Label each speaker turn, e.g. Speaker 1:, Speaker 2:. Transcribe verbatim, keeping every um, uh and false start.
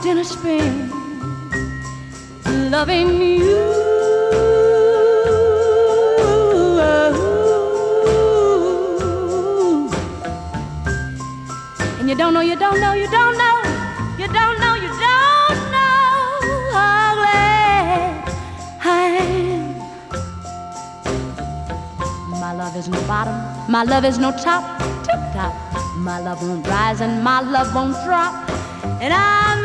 Speaker 1: lost in a spin, loving you. And you don't know, you don't know, you don't know, you don't know, you don't know how glad I am. My love is no bottom, my love is no top, tip top. My love won't rise and my love won't drop, and I'm